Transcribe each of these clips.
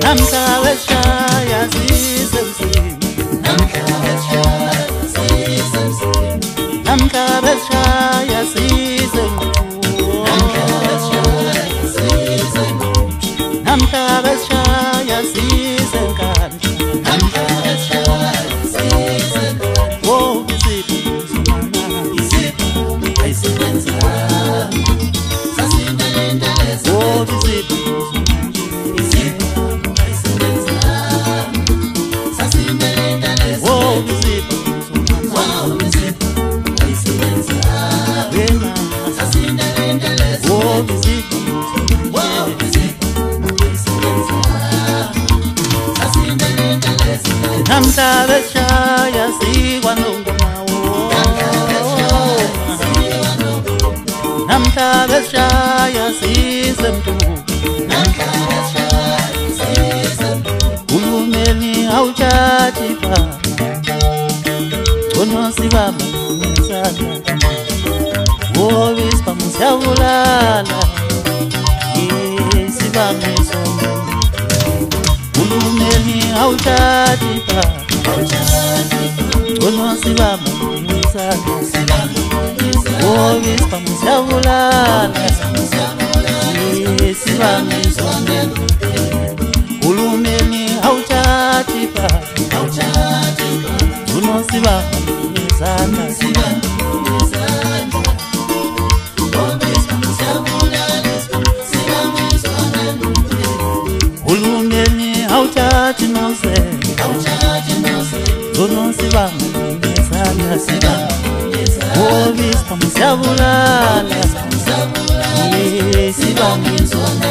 namhlabeshaya sisemzini namhlabeshaya sisemqulu namhlabeshaya sisenkandla oh isipho ayisebenza sasindalinda lezo oh isipho namhlabeshaya sikwanongonawo namhlabeshaya sisemntuku ulumeni awutshathi pha ngono sibamba ngesandla wobi sibamba siyabulala sibambe sonke ulumeni awutshathi pha ngono sibamba ngesandla wobi sibamba siyabulala sibambe sonke ulumeni awutshathi pha ngono sibamba ngesandla ulumeni awutshathi nose ngono sibamba ngesandla wobi sibamba siyabulala sibambe sonke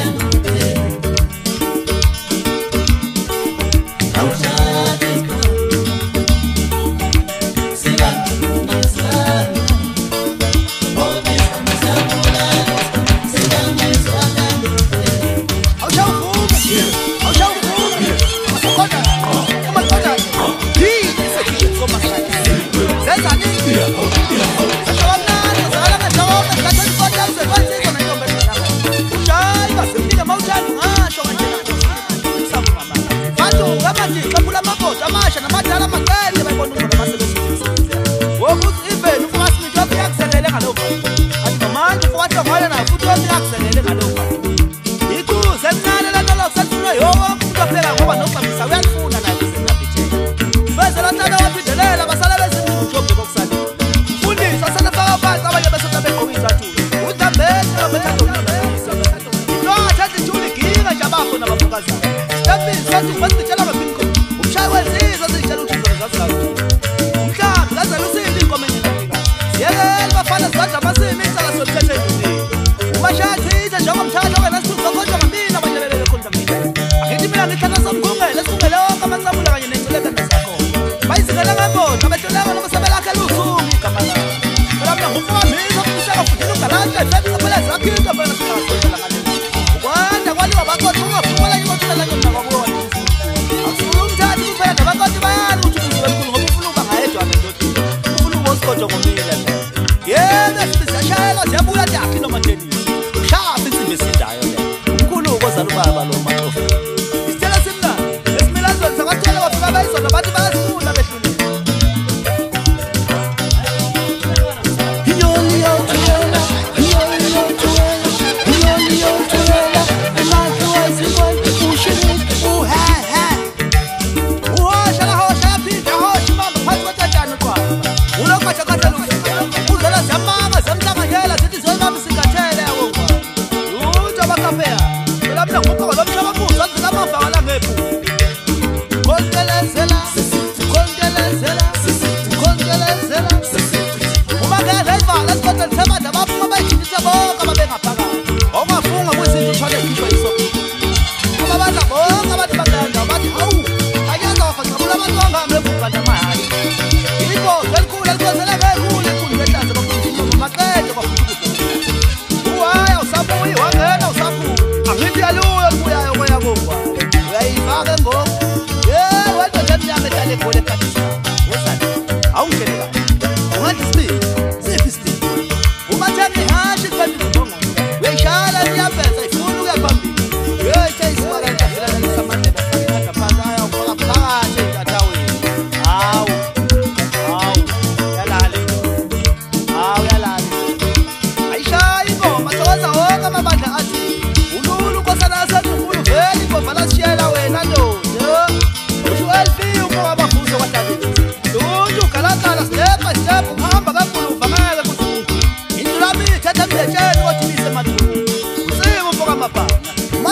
Weishala niyapeza ifuna ukuya phambili. Hey, chase mara ngafela nalisamane.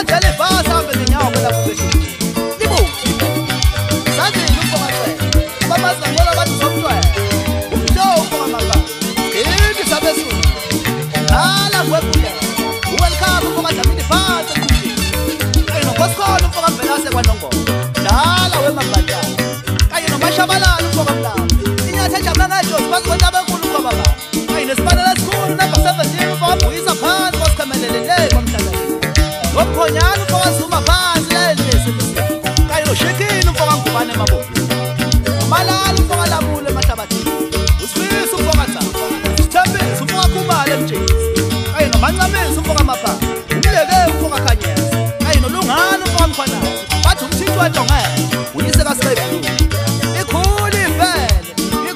Athathe ibhasi ahambe ngenyawo lapho beshini. Libuthi. Sathi umfokancela. Bamazi ngoba bathi somntwana. Umhlobo umfokamaka. Ithi sabesulu. Hala kwekule. Welcome umfokaDlamini ibhasi ekhulile. Kanye nonkosikhona umfokaMvelase kwaNongoma. Dala wemabhadala. Kanye noMashabalala umfokamlaba. Inyathi ejabula ngaJosi bazi ukuthi abenkulu umfokababa. Kanye nesifanele esikhulu number 17 umfokabuyisa phansi kwasichamelele le kwamhlanganisa. Nomkhonyana umfokazuma phansi le nje. Kanye noShekini umfokaNgubane emabombo. Umalala umfokaLabule emahlabathini. Usifisa umfokaThaba. Sithembisa umfokaKhumalo emtshezi. Kanye noMancamisi umfokaMapapa. Umleke umfokaKhanyezi. Kanye noLungana umfokaMkhwanazi. Bathi umthithi weDongela uyise kaSibhebulu. Ikhulu ivele.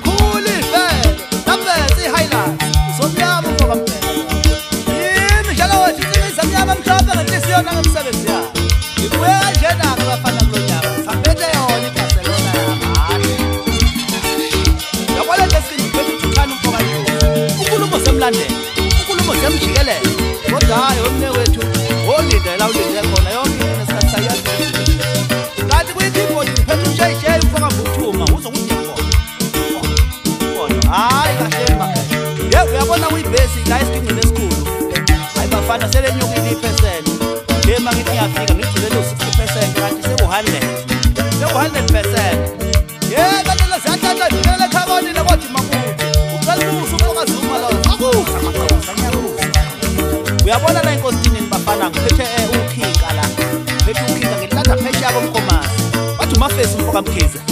Nabese ihighlights. Usomnyama umfokaMbhele. Yimi njalo wethu iqiniso mnyama mhlophe ngenhliziyo nangemsebenzi yakhe. Ibuye kanjena abafana kulonyaka. Sambethe yona iBarcelona yamahle. Yabona nje singiphethe ukuthana umfokaNdlovu. Unkulumo semlandela. Unkulumo semjikelele. Kodwa hayi omne wethu olindela ulinde khona yonke into nesikhathi sayazi. Kanti kuyikeyboard ngiphethe uJJ umfokaMbuthuma uzokuthi khona. Hayi kahle makhaya. Uyabona uyibasic la esidingweni esikhulu. Hayi bafana selenyukile iphesenti. Ngema ngithi ngiyafika ngigcine lo 60% kanti seku100. Seku100%. Kanti lezathatha ngilele khaboni nakothi makuthi. Uqalusa umfokazuma lo. Akuza maqosa ngiyakuza. Uyabona la inkosini bafana ngiphethe ukhinga la. Ngiphethe ukhinga ngilanda phesha komkhomasi. Bathi umafesi umfokamkhize.